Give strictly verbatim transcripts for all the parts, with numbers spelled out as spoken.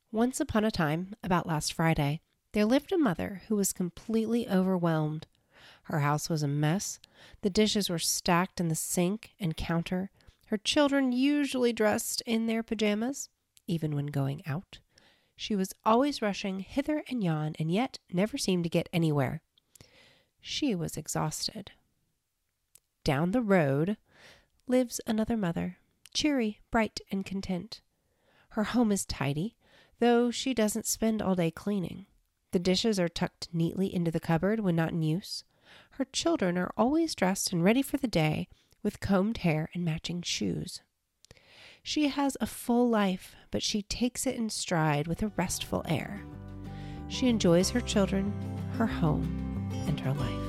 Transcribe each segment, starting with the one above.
Once upon a time, about last Friday, there lived a mother who was completely overwhelmed. Her house was a mess. The dishes were stacked in the sink and counter. Her children usually dressed in their pajamas, even when going out. She was always rushing hither and yon, and yet never seemed to get anywhere. She was exhausted. Down the road lives another mother, cheery, bright, and content. Her home is tidy, though she doesn't spend all day cleaning. The dishes are tucked neatly into the cupboard when not in use. Her children are always dressed and ready for the day, with combed hair and matching shoes. She has a full life, but she takes it in stride with a restful air. She enjoys her children, her home, and her life.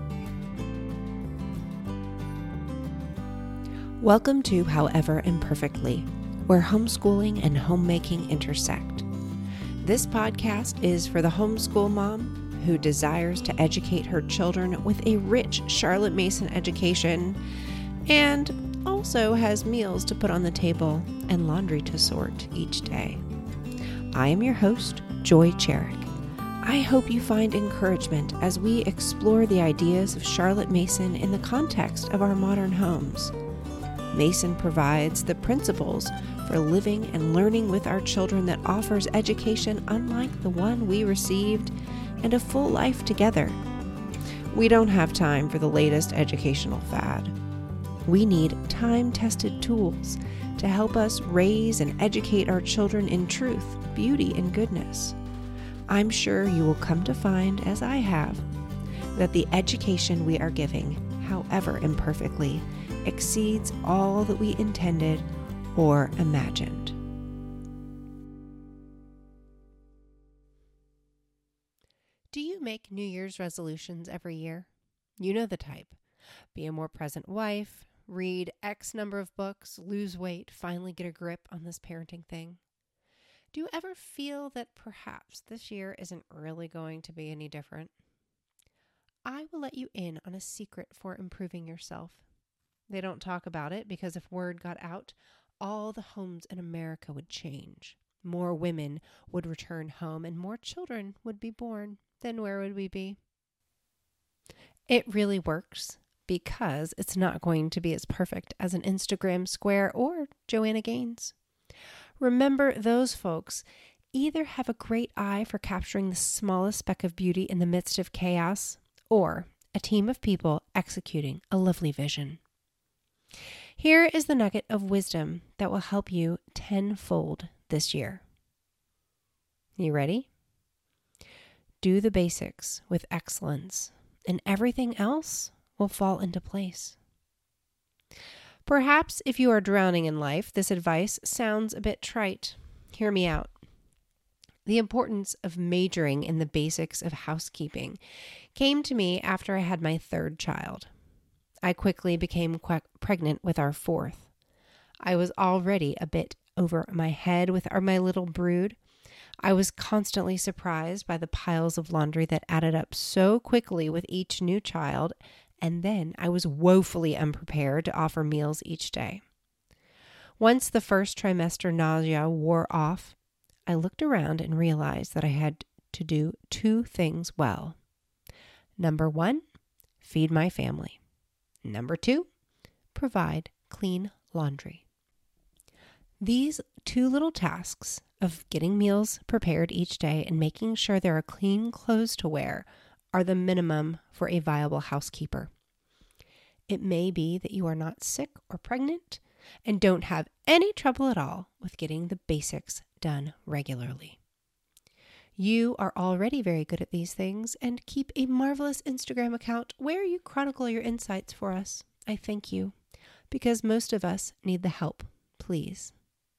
Welcome to However Imperfectly, where homeschooling and homemaking intersect. This podcast is for the homeschool mom who desires to educate her children with a rich Charlotte Mason education and also has meals to put on the table and laundry to sort each day. I am your host, Joy Cherick. I hope you find encouragement as we explore the ideas of Charlotte Mason in the context of our modern homes. Mason provides the principles for living and learning with our children that offers education unlike the one we received and a full life together. We don't have time for the latest educational fad. We need time-tested tools to help us raise and educate our children in truth, beauty, and goodness. I'm sure you will come to find, as I have, that the education we are giving, however imperfectly, exceeds all that we intended or imagined. Do you make New Year's resolutions every year? You know the type. Be a more present wife, read X number of books, lose weight, finally get a grip on this parenting thing. Do you ever feel that perhaps this year isn't really going to be any different? I will let you in on a secret for improving yourself. They don't talk about it because if word got out, all the homes in America would change. More women would return home and more children would be born. Then where would we be? It really works because it's not going to be as perfect as an Instagram square or Joanna Gaines. Remember, those folks either have a great eye for capturing the smallest speck of beauty in the midst of chaos, or a team of people executing a lovely vision. Here is the nugget of wisdom that will help you tenfold this year. You ready? Do the basics with excellence, and everything else will fall into place. Perhaps if you are drowning in life, this advice sounds a bit trite. Hear me out. The importance of majoring in the basics of housekeeping came to me after I had my third child. I quickly became qu- pregnant with our fourth. I was already a bit over my head with our, my little brood. I was constantly surprised by the piles of laundry that added up so quickly with each new child, and then I was woefully unprepared to offer meals each day. Once the first trimester nausea wore off, I looked around and realized that I had to do two things well. Number one, feed my family. Number two, provide clean laundry. These two little tasks of getting meals prepared each day and making sure there are clean clothes to wear are the minimum for a viable housekeeper. It may be that you are not sick or pregnant and don't have any trouble at all with getting the basics done regularly. You are already very good at these things and keep a marvelous Instagram account where you chronicle your insights for us. I thank you, because most of us need the help, please.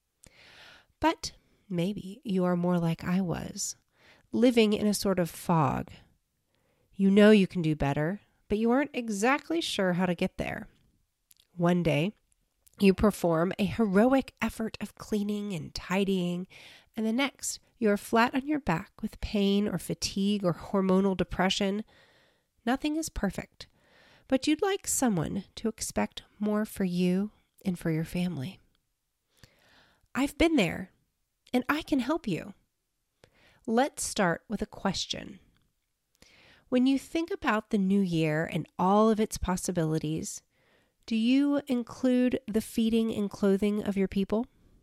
But maybe you are more like I was, living in a sort of fog. You know you can do better, but you aren't exactly sure how to get there. One day, you perform a heroic effort of cleaning and tidying, and the next, you are flat on your back with pain or fatigue or hormonal depression. Nothing is perfect, but you'd like someone to expect more for you and for your family. I've been there, and I can help you. Let's start with a question. When you think about the new year and all of its possibilities, do you include the feeding and clothing of your people?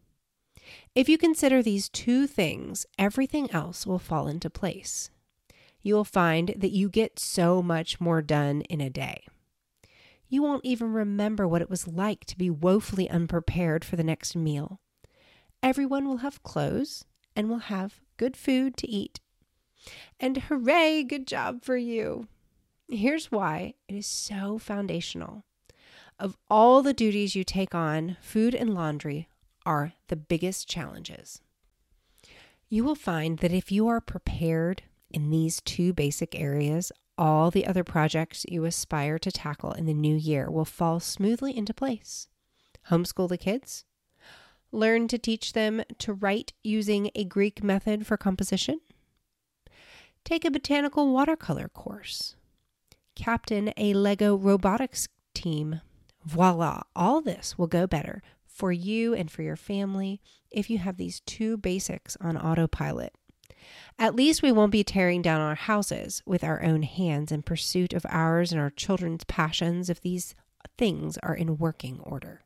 If you consider these two things, everything else will fall into place. You will find that you get so much more done in a day. You won't even remember what it was like to be woefully unprepared for the next meal. Everyone will have clothes and will have good food to eat. And hooray, good job for you. Here's why it is so foundational. Of all the duties you take on, food and laundry are the biggest challenges. You will find that if you are prepared in these two basic areas, all the other projects you aspire to tackle in the new year will fall smoothly into place. Homeschool the kids. Learn to teach them to write using a Greek method for composition. Take a botanical watercolor course. Captain a Lego robotics team. Voila, all this will go better for you and for your family if you have these two basics on autopilot. At least we won't be tearing down our houses with our own hands in pursuit of ours and our children's passions if these things are in working order.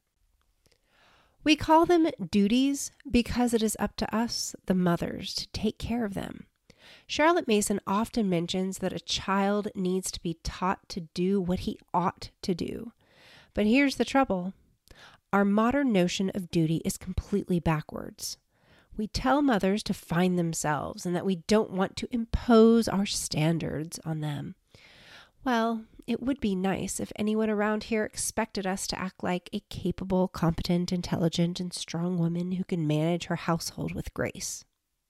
We call them duties because it is up to us, the mothers, to take care of them. Charlotte Mason often mentions that a child needs to be taught to do what he ought to do. But here's the trouble. Our modern notion of duty is completely backwards. We tell mothers to find themselves and that we don't want to impose our standards on them. Well, it would be nice if anyone around here expected us to act like a capable, competent, intelligent, and strong woman who can manage her household with grace.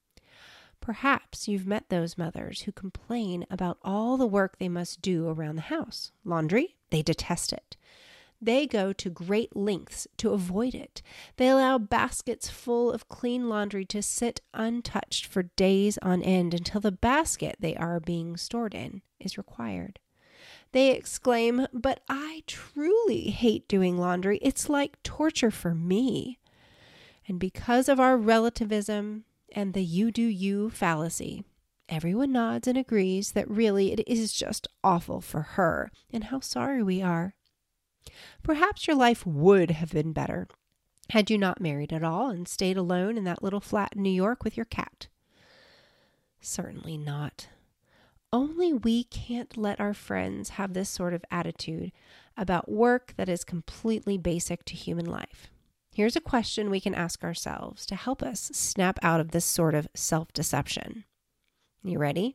Perhaps you've met those mothers who complain about all the work they must do around the house. Laundry, they detest it. They go to great lengths to avoid it. They allow baskets full of clean laundry to sit untouched for days on end until the basket they are being stored in is required. They exclaim, "But I truly hate doing laundry. It's like torture for me." And because of our relativism and the you do you fallacy, everyone nods and agrees that really it is just awful for her and how sorry we are. Perhaps your life would have been better had you not married at all and stayed alone in that little flat in New York with your cat. Certainly not. Only we can't let our friends have this sort of attitude about work that is completely basic to human life. Here's a question we can ask ourselves to help us snap out of this sort of self-deception. You ready?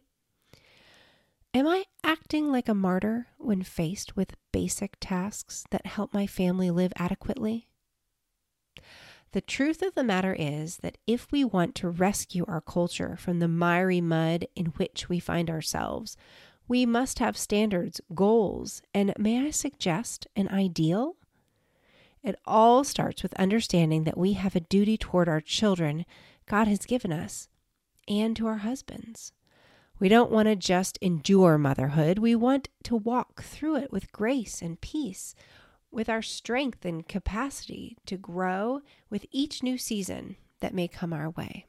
Am I acting like a martyr when faced with basic tasks that help my family live adequately? The truth of the matter is that if we want to rescue our culture from the miry mud in which we find ourselves, we must have standards, goals, and may I suggest an ideal? It all starts with understanding that we have a duty toward our children God has given us and to our husbands. We don't want to just endure motherhood. We want to walk through it with grace and peace, with our strength and capacity to grow with each new season that may come our way.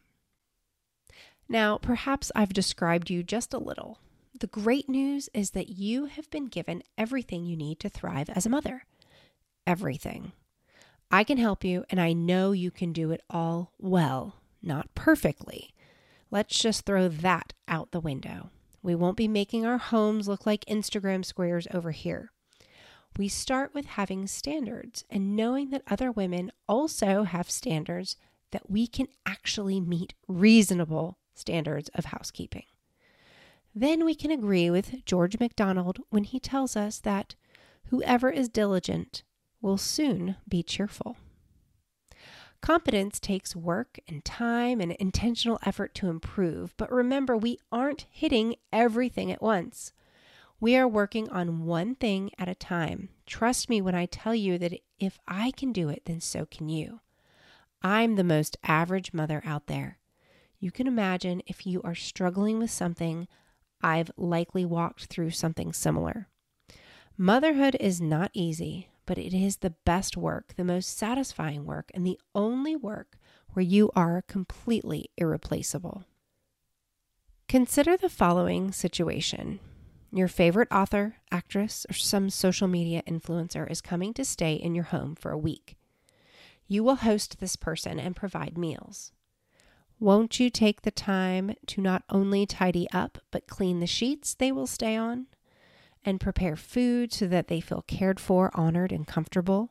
Now, perhaps I've described you just a little. The great news is that you have been given everything you need to thrive as a mother. Everything. I can help you, and I know you can do it all well, not perfectly. Let's just throw that out the window. We won't be making our homes look like Instagram squares over here. We start with having standards and knowing that other women also have standards that we can actually meet reasonable standards of housekeeping. Then we can agree with George MacDonald when he tells us that whoever is diligent will soon be cheerful. Competence takes work and time and intentional effort to improve, but remember, we aren't hitting everything at once. We are working on one thing at a time. Trust me when I tell you that if I can do it, then so can you. I'm the most average mother out there. You can imagine if you are struggling with something, I've likely walked through something similar. Motherhood is not easy, but it is the best work, the most satisfying work, and the only work where you are completely irreplaceable. Consider the following situation. Your favorite author, actress, or some social media influencer is coming to stay in your home for a week. You will host this person and provide meals. Won't you take the time to not only tidy up, but clean the sheets they will stay on and prepare food so that they feel cared for, honored, and comfortable?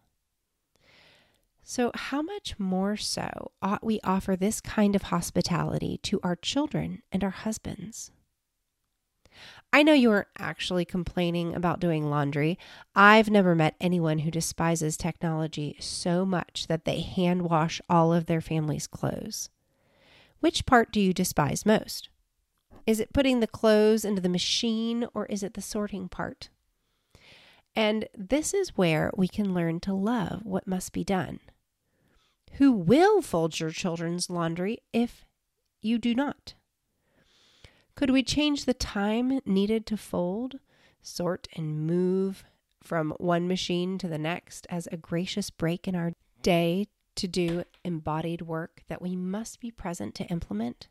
So how much more so ought we offer this kind of hospitality to our children and our husbands? I know you aren't actually complaining about doing laundry. I've never met anyone who despises technology so much that they hand wash all of their family's clothes. Which part do you despise most? Is it putting the clothes into the machine, or is it the sorting part? And this is where we can learn to love what must be done. Who will fold your children's laundry if you do not? Could we change the time needed to fold, sort, and move from one machine to the next as a gracious break in our day to do embodied work that we must be present to implement?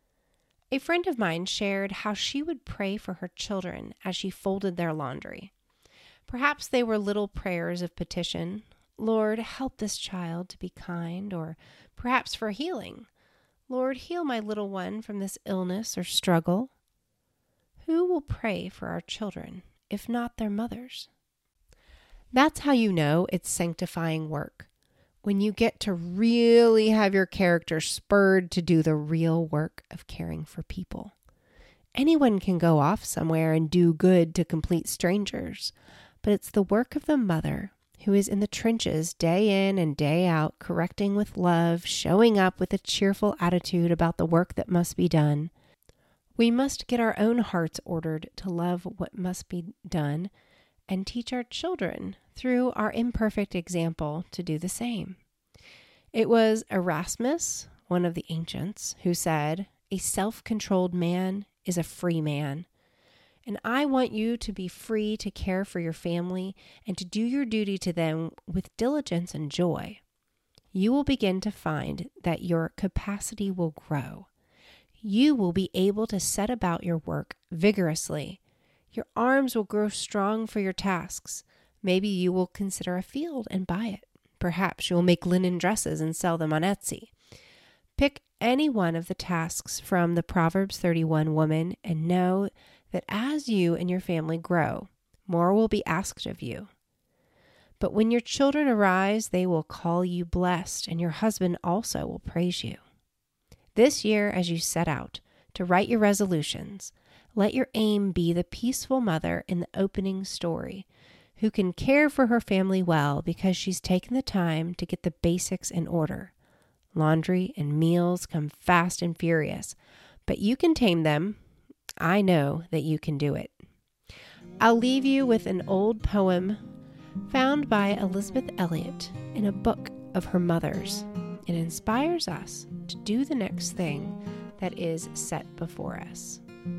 A friend of mine shared how she would pray for her children as she folded their laundry. Perhaps they were little prayers of petition. Lord, help this child to be kind, or perhaps for healing. Lord, heal my little one from this illness or struggle. Who will pray for our children, if not their mothers? That's how you know it's sanctifying work, when you get to really have your character spurred to do the real work of caring for people. Anyone can go off somewhere and do good to complete strangers, but it's the work of the mother who is in the trenches day in and day out, correcting with love, showing up with a cheerful attitude about the work that must be done. We must get our own hearts ordered to love what must be done and teach our children through our imperfect example to do the same. It was Erasmus, one of the ancients, who said, "A self-controlled man is a free man." And I want you to be free to care for your family and to do your duty to them with diligence and joy. You will begin to find that your capacity will grow. You will be able to set about your work vigorously. Your arms will grow strong for your tasks. Maybe you will consider a field and buy it. Perhaps you will make linen dresses and sell them on Etsy. Pick any one of the tasks from the Proverbs thirty-one woman and know that as you and your family grow, more will be asked of you. But when your children arise, they will call you blessed, and your husband also will praise you. This year, as you set out to write your resolutions, let your aim be the peaceful mother in the opening story, who can care for her family well because she's taken the time to get the basics in order. Laundry and meals come fast and furious, but you can tame them. I know that you can do it. I'll leave you with an old poem found by Elizabeth Elliot in a book of her mother's. It inspires us to do the next thing that is set before us.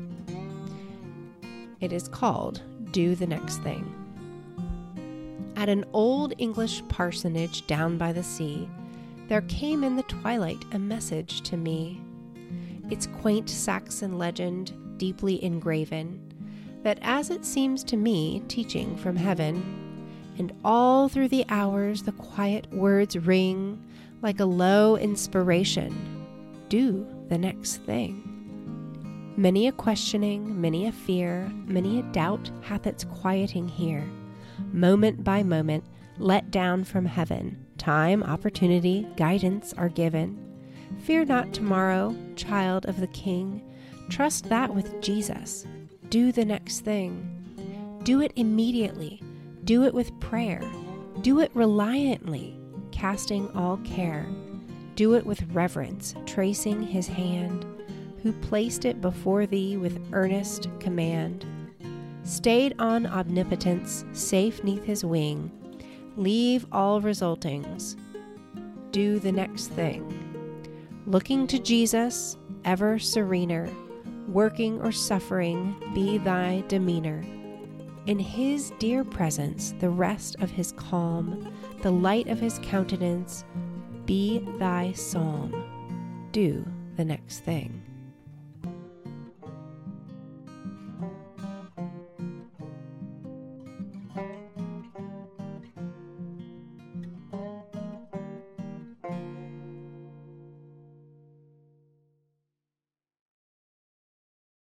It is called Do the Next Thing. At an old English parsonage down by the sea, there came in the twilight a message to me. Its quaint Saxon legend deeply engraven, that as it seems to me teaching from heaven, and all through the hours the quiet words ring like a low inspiration, do the next thing. Many a questioning, many a fear, many a doubt hath its quieting here. Moment by moment, let down from heaven, time, opportunity, guidance are given. Fear not tomorrow, child of the King. Trust that with Jesus. Do the next thing. Do it immediately. Do it with prayer. Do it reliantly, casting all care. Do it with reverence, tracing his hand, who placed it before thee with earnest command. Stayed on omnipotence, safe neath his wing, leave all resultings. Do the next thing. Looking to Jesus, ever serener, working or suffering be thy demeanor. In his dear presence, the rest of his calm, the light of his countenance, be thy psalm. Do the next thing.